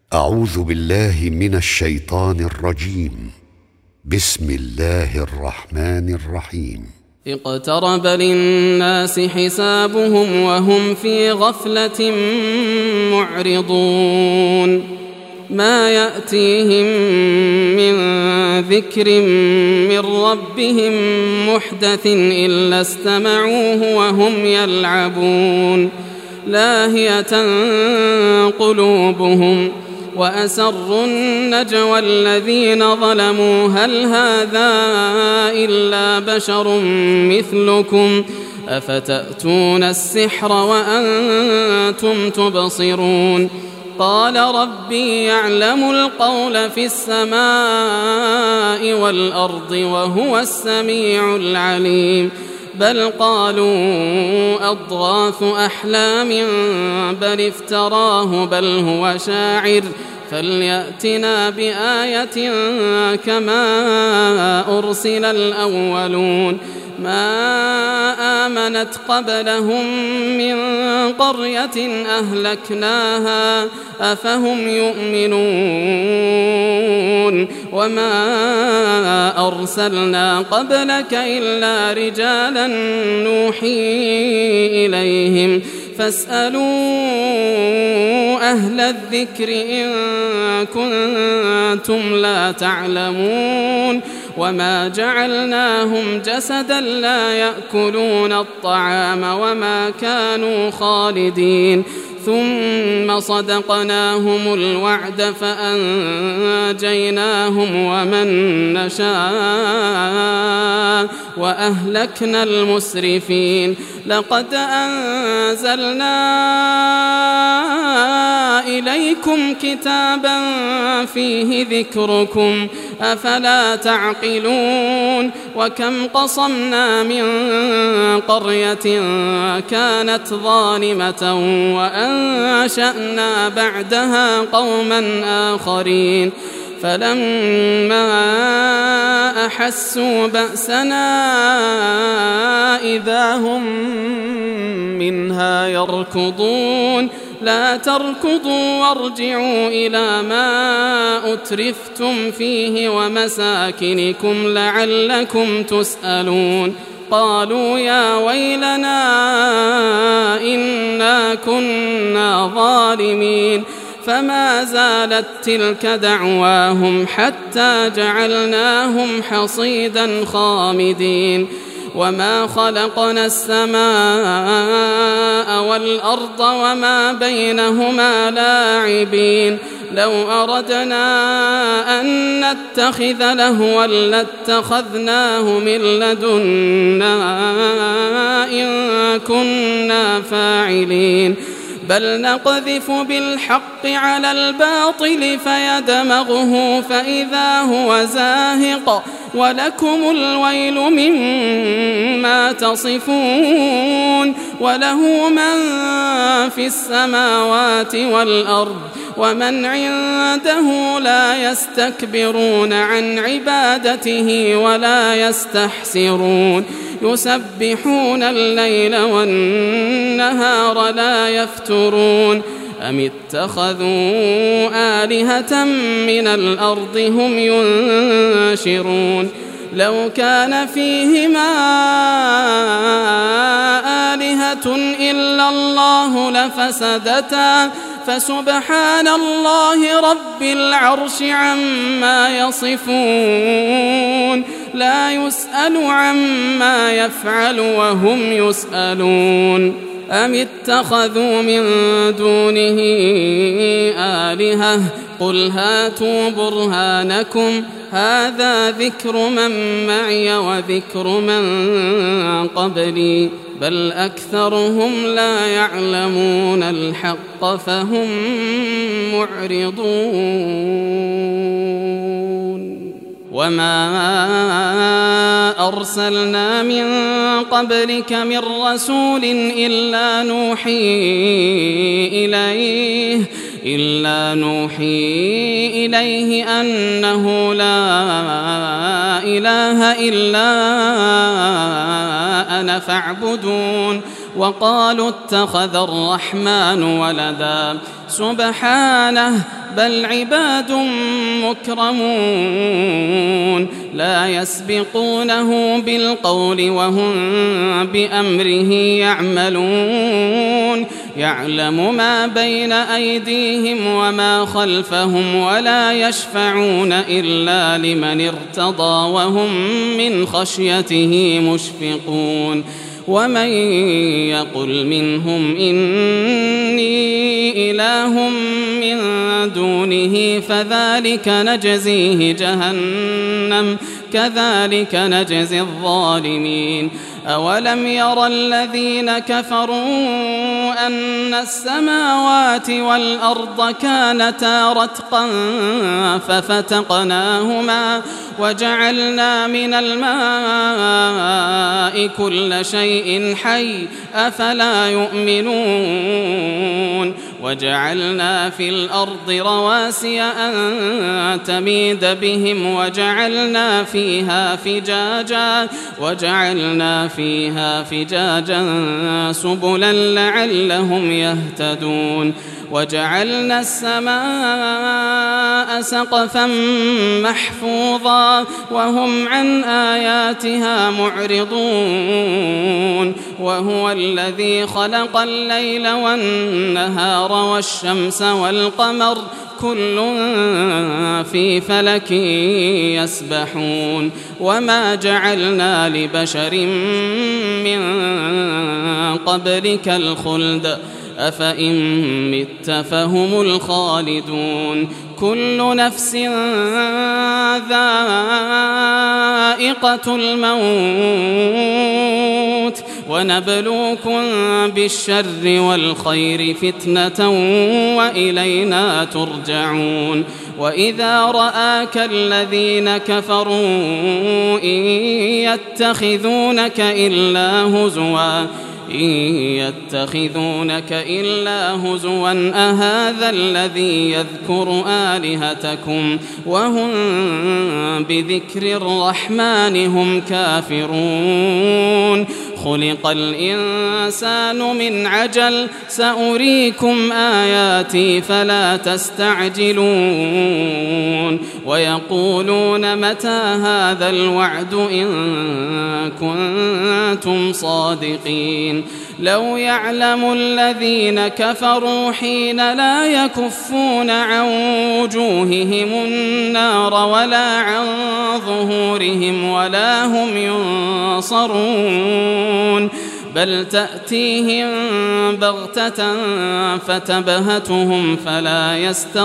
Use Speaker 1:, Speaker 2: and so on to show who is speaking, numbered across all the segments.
Speaker 1: أعوذ بالله من الشيطان الرجيم. بسم الله الرحمن الرحيم.
Speaker 2: اقترب للناس حسابهم وهم في غفلة معرضون ما يأتيهم من ذكر من ربهم محدث إلا استمعوه وهم يلعبون لاهية قلوبهم وأسروا النجوى الذين ظلموا هل هذا إلا بشر مثلكم أفتأتون السحر وأنتم تبصرون قال ربي يعلم القول في السماء والأرض وهو السميع العليم بل قالوا أضغاث أحلام بل افتراه بل هو شاعر فليأتنا بآية كما أرسل الأولون ما آمنت قبلهم من قرية أهلكناها أفهم يؤمنون وما أرسلنا قبلك إلا رجالا نوحي إليهم فاسألوا أهل الذكر إن كنتم لا تعلمون وما جعلناهم جسدا لا يأكلون الطعام وما كانوا خالدين ثم صدقناهم الوعد فأنجيناهم ومن نشاء وأهلكنا المسرفين لقد أنزلنا إليكم كتابا فيه ذكركم أفلا تعقلون وكم قصمنا من قرية كانت ظالمة وأنشأنا بعدها قوما آخرين فلما أحسوا بأسنا إذا هم منها يركضون لا تركضوا وارجعوا إلى ما أترفتم فيه ومساكنكم لعلكم تسألون قالوا يا ويلنا إنا كنا ظالمين فما زالت تلك دعواهم حتى جعلناهم حصيدا خامدين وما خلقنا السماء والأرض وما بينهما لاعبين لو أردنا أن نتخذ لهوا لاتخذناه من لدنا إن كنا فاعلين بل نقذف بالحق على الباطل فيدمغه فإذا هو زاهق ولكم الويل مما تصفون وله من في السماوات والأرض ومن عنده لا يستكبرون عن عبادته ولا يستحسرون يسبحون الليل والنهار لا يفترون أم اتخذوا آلهة من الأرض هم ينشرون لو كان فيهما آلهة إلا الله لفسدتا فسبحان الله رب العرش عما يصفون لا يسأل عما يفعل وهم يسألون أم اتخذوا من دونه آلهة قل هاتوا برهانكم هذا ذكر من معي وذكر من قبلي بل أكثرهم لا يعلمون الحق فهم معرضون وما أرسلنا من قبلك من رسول إلا نوحي إليه أنه لا إله إلا أنا فاعبدون وقالوا اتخذ الرحمن ولدا سبحانه بل عباد مكرمون لا يسبقونه بالقول وهم بأمره يعملون يعلم ما بين أيديهم وما خلفهم ولا يشفعون إلا لمن ارتضى وهم من خشيته مشفقون ومن يقل منهم إني إله من دونه فذلك نجزيه جهنم كذلك نجزي الظالمين أولم ير الذين كفروا أن السماوات والأرض كانتا رتقا ففتقناهما وجعلنا من الماء كل شيء حي أفلا يؤمنون وجعلنا في الأرض رواسي أن تميد بهم وجعلنا فيها فجاجا سبلا لعلهم يهتدون وجعلنا السماء سقفا محفوظا وهم عن آياتها معرضون وهو الذي خلق الليل والنهار والشمس والقمر كل في فلك يسبحون وما جعلنا لبشر من قبلك الخلد أفإن مت فهم الخالدون كل نفس ذائقة الموت ونبلوكم بالشر والخير فتنة وإلينا ترجعون وإذا رآك الذين كفروا إن يتخذونك إلا هزوا أهذا الذي يذكر آلهتكم وهم بذكر الرحمن هم كافرون خلق الإنسان من عجل سأريكم آياتي فلا تستعجلون ويقولون متى هذا الوعد إن كنتم صادقين لو يعلم الذين كفروا حين لا يكفون عن وجوههم النار ولا عن ظهورهم ولا هم ينصرون بل تأتيهم بغتة فتبهتهم فلا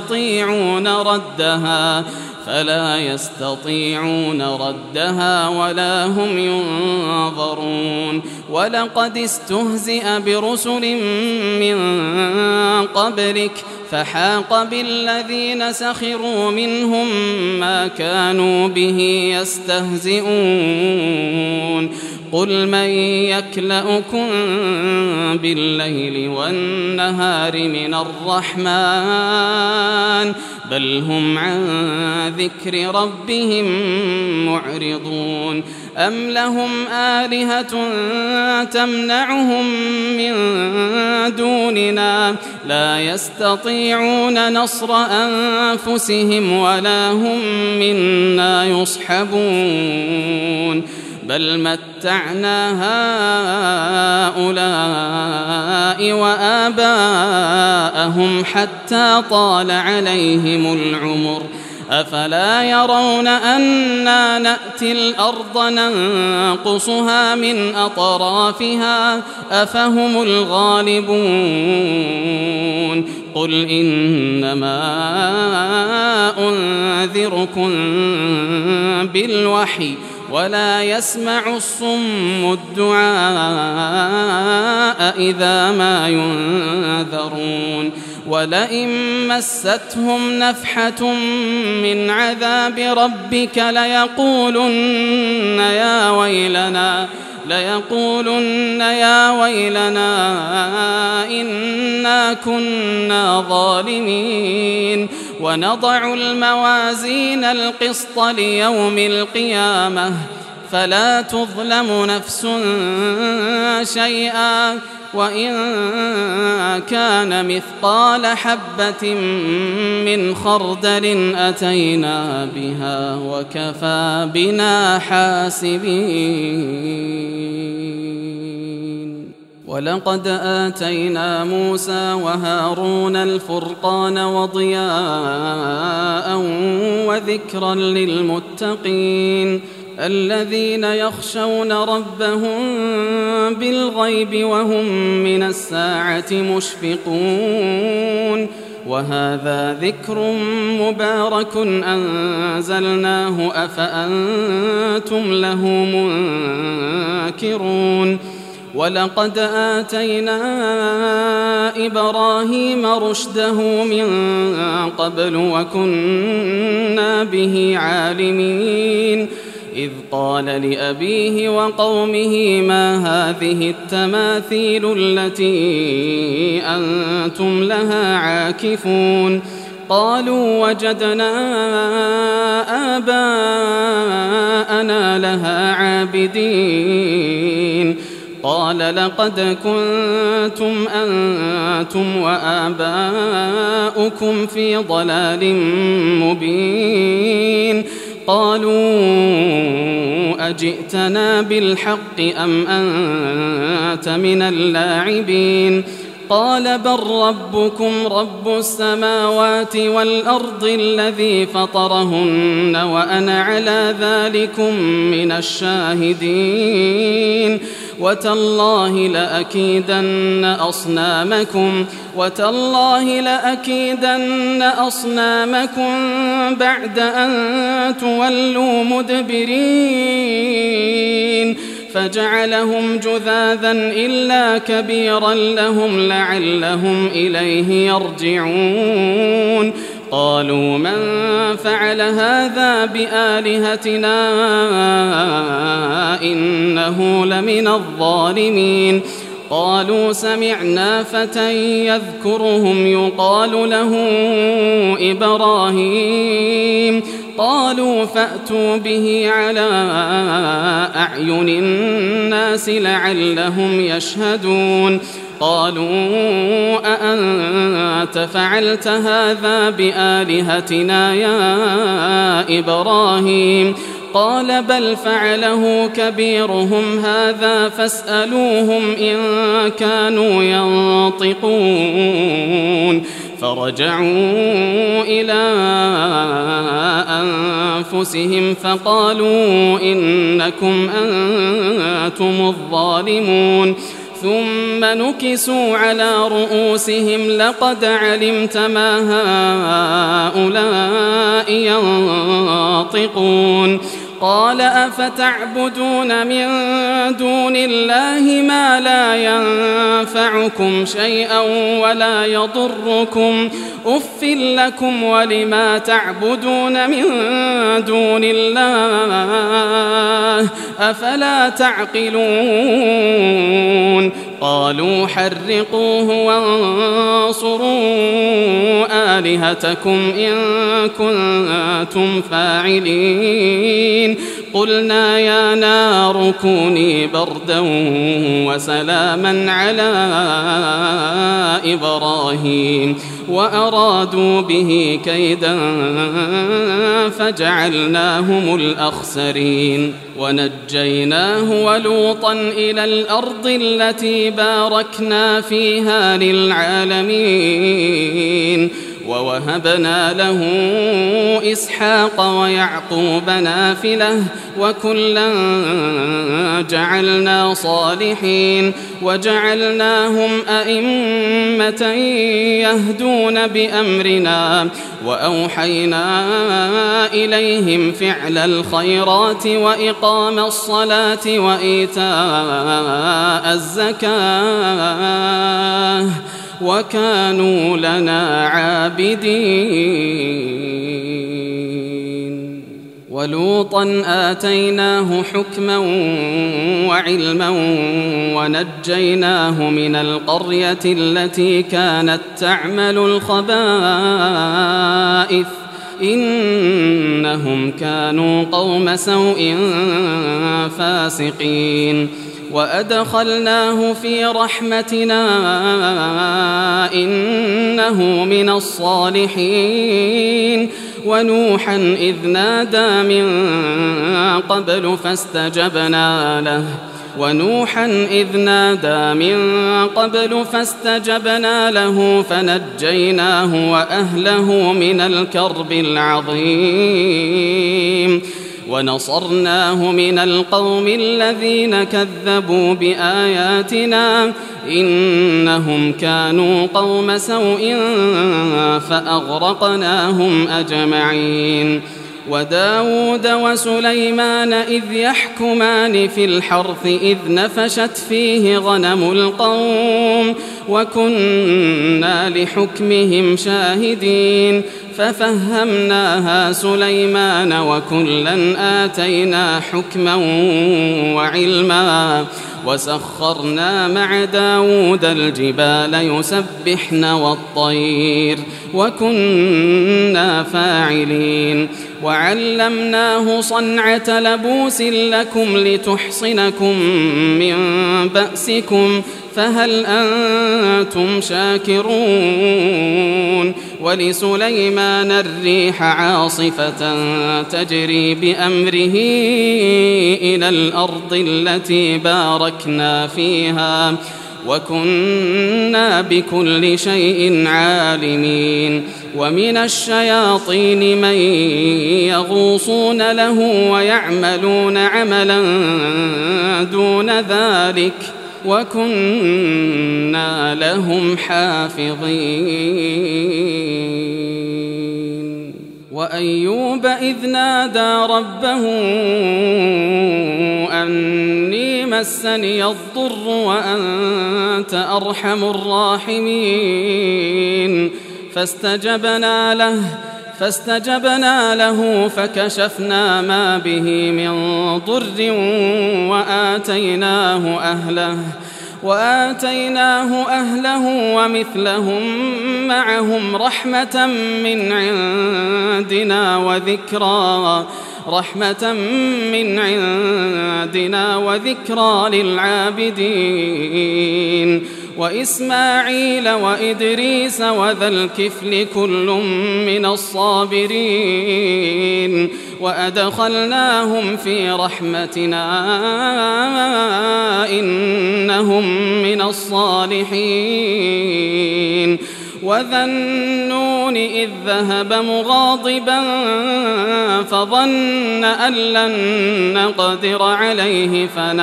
Speaker 2: يستطيعون ردها ولا هم ينظرون ولقد استهزئ برسل من قبلك فحاق بالذين سخروا منهم ما كانوا به يستهزئون قل من يكلؤكم بالليل والنهار من الرحمن بل هم عن ذكر ربهم معرضون أم لهم آلهة تمنعهم من دوننا لا يستطيعون نصر أنفسهم ولا هم منا يصحبون بل متعنا هؤلاء وآباءهم حتى طال عليهم العمر أفلا يرون أنا نأتي الأرض ننقصها من أطرافها أفهم الغالبون قل إنما أنذركم بالوحي ولا يسمع الصم الدعاء إذا ما ينذرون ولئن مستهم نفحة من عذاب ربك ليقولن يا ويلنا إنا كنا ظالمين ونضع الموازين القسط ليوم القيامة فلا تظلم نفس شيئا وإن كان مثقال حبة من خردل أتينا بها وكفى بنا حاسبين. ولقد آتينا موسى وهارون الفرقان وضياء وذكرا للمتقين الذين يخشون ربهم بالغيب وهم من الساعة مشفقون. وهذا ذكر مبارك أنزلناه أفأنتم له منكرون. ولقد آتينا إبراهيم رشده من قبل وكنا به عالمين. إذ قال لأبيه وقومه ما هذه التماثيل التي أنتم لها عاكفون؟ قالوا وجدنا آباءنا لها عابدين. قال لقد كنتم أنتم وآباؤكم في ضلال مبين. قالوا أجئتنا بالحق أم أنت من اللاعبين؟ قال بل ربكم رب السماوات والأرض الذي فطرهن وأنا على ذلكم من الشاهدين. وتالله لأكيدن أصنامكم بعد أن تولوا مدبرين. فجعلهم جذاذا إلا كبيرا لهم لعلهم إليه يرجعون. قالوا من فعل هذا بآلهتنا إنه لمن الظالمين. قالوا سمعنا فتى يذكرهم يقال له إبراهيم. قالوا فأتوا به على أعين الناس لعلهم يشهدون. قالوا أأنت فعلت هذا بآلهتنا يا إبراهيم؟ قال بل فعله كبيرهم هذا فاسألوهم إن كانوا ينطقون. فرجعوا إلى أنفسهم فقالوا إنكم أنتم الظالمون. ثم نكسوا على رؤوسهم لقد علمت ما هؤلاء ينطقون. قال أفتعبدون من دون الله ما لا ينفعكم شيئا ولا يضركم؟ أف لكم ولما تعبدون من دون الله أفلا تعقلون؟ قالوا حرقوه وانصروا آلهتكم إن كنتم فاعلين. قلنا يا نار كوني بردا وسلاما على إبراهيم وأرادوا به كيدا فجعلناهم الأخسرين. ونجيناه ولوطا إلى الأرض التي باركنا فيها للعالمين. ووهبنا له إسحاق ويعقوب نافلة وكلا جعلنا صالحين وجعلناهم أئمة يهدون بأمرنا وأوحينا إليهم فعل الخيرات وإقام الصلاة وإيتاء الزكاة وكانوا لنا عابدين. ولوطا آتيناه حكما وعلما ونجيناه من القرية التي كانت تعمل الخبائث إنهم كانوا قوم سوء فاسقين. وأدخلناه في رحمتنا إنه من الصالحين ونوحا إذ نادى من قبل فاستجبنا له فنجيناه وأهله من الكرب العظيم ونصرناه من القوم الذين كذبوا بآياتنا إنهم كانوا قوم سوء فأغرقناهم أجمعين. وداود وسليمان إذ يحكمان في الحرث إذ نفشت فيه غنم القوم وكنا لحكمهم شاهدين ففهمناها سليمان وكلا آتينا حكما وعلما وسخرنا مع داود الجبال يسبحن والطير وكنا فاعلين وعلمناه صنعة لبوس لكم لتحصنكم من بأسكم فهل أنتم شاكرون. ولسليمان الريح عاصفة تجري بأمره إلى الأرض التي باركنا فيها وكنا بكل شيء عالمين. ومن الشياطين من يغوصون له ويعملون عملا دون ذلك وكنا لهم حافظين. وأيوب إذ نادى ربه أني مسني الضر وأنت أرحم الراحمين فاستجبنا له فكشفنا ما به من ضر وآتيناه أهله ومثلهم معهم رحمة من عندنا وذكرى للعابدين. وإسماعيل وإدريس وذا الكفل كل من الصابرين وأدخلناهم في رحمتنا إنهم من الصالحين. وذا النون إذ ذهب مغاضبا فظن أن لن نقدر عليه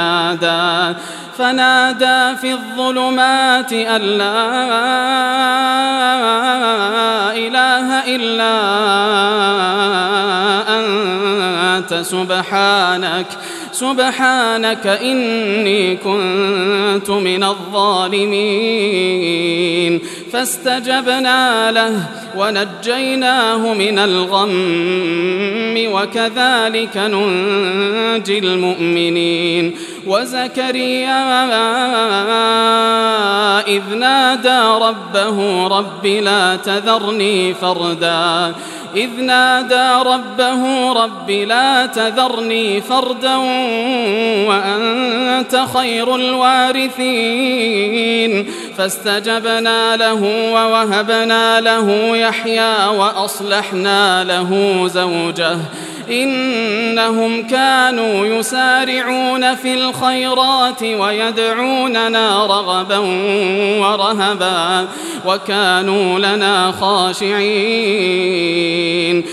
Speaker 2: فنادى في الظلمات أن لا إله إلا أنت سبحانك إني كنت من الظالمين. فاستجبنا له ونجيناه من الغم وكذلك ننجي المؤمنين. وزكريا إذ نادى ربه رب لا تذرني فردا وأنت خير الوارثين. فاستجبنا له ووهبنا له يحيى وأصلحنا له زوجه إنهم كانوا يسارعون في الخيرات ويدعوننا رغبا ورهبا وكانوا لنا خاشعين.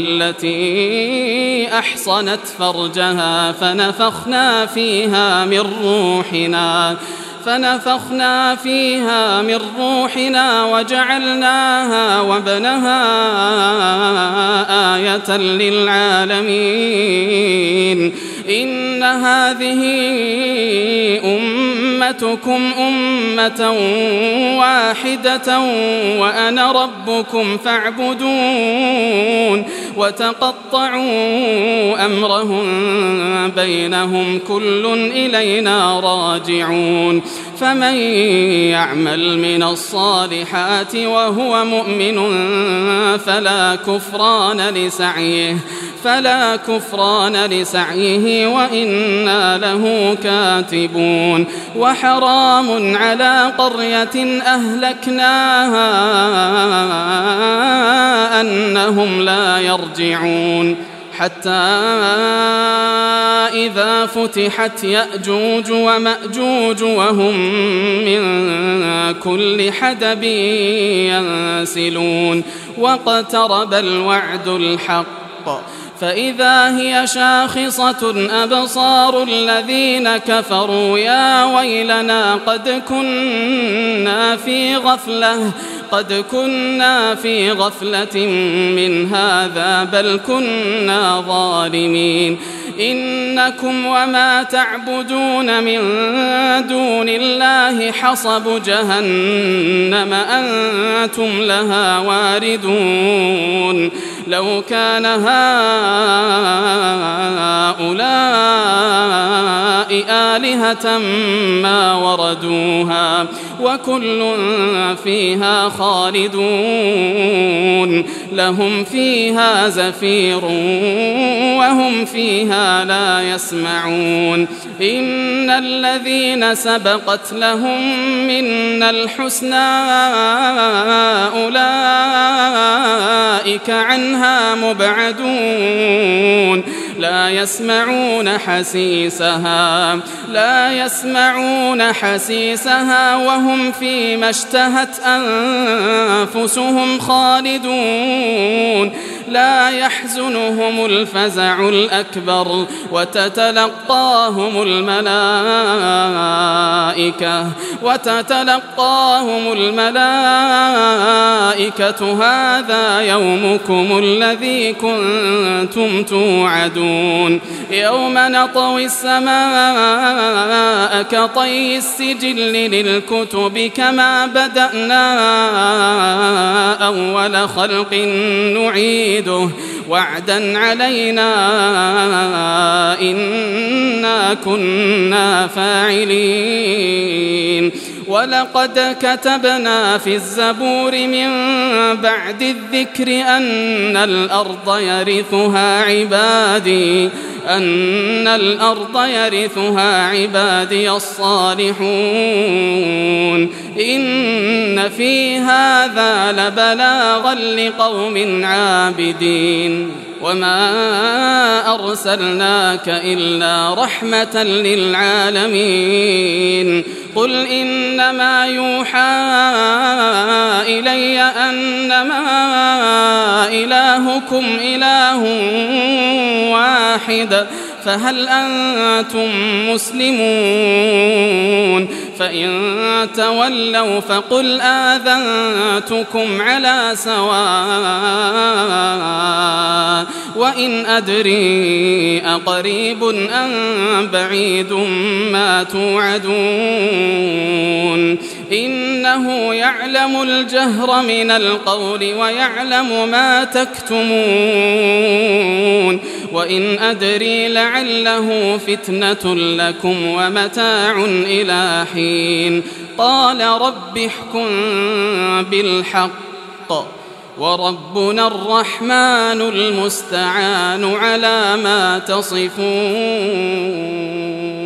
Speaker 2: والتي أحصنت فرجها فنفخنا فيها من روحنا وجعلناها وابنها آية للعالمين. إن هذه أمتكم أمة واحدة وأنا ربكم فاعبدون. وتقطعوا أمرهم بينهم كل إلينا راجعون. فمن يعمل من الصالحات وهو مؤمن فلا كفران لسعيه وإنا له كاتبون وحرام على قرية أهلكناها أنهم لا يرجعون حتى إذا فتحت يأجوج ومأجوج وهم من كل حدب ينسلون واقترب الوعد الحق فإذا هي شاخصة أبصار الذين كفروا يا ويلنا قد كنا في غفلة من هذا بل كنا ظالمين إنكم وما تعبدون من دون الله حصب جهنم أنتم لها واردون لو كان هؤلاء آلهة ما وردوها وكل فيها خالدون لهم فيها زفير وهم فيها لا يسمعون إن الذين سبقت لهم منا الحسنى أولئك عنها مبعدون لا يسمعون حسيسها وهم فيما اشتهت أنفسهم خالدون لا يحزنهم الفزع الأكبر وتتلقاهم الملائكة هذا يومكم الذي كنتم توعدون يوم نطوي السماء كطي السجل للكتب كما بدأنا أول خلق نعيده وعدا علينا إنا كنا فاعلين ولقد كتبنا في الزبور من بعد الذكر أن الأرض يرثها عبادي الصالحون إن في هذا لبلاغا لقوم عابدين وما أرسلناك إلا رحمة للعالمين قل إنما يوحى إلي أنما إلهكم إله واحد فهل أنتم مسلمون فإن تولوا فقل آذنتكم على سواء وإن أدري أقريب أم بعيد ما توعدون إنه يعلم الجهر من القول ويعلم ما تكتمون وإن أدري لعله فتنة لكم ومتاع إلى حين قال رب احكم بالحق وربنا الرحمن المستعان على ما تصفون.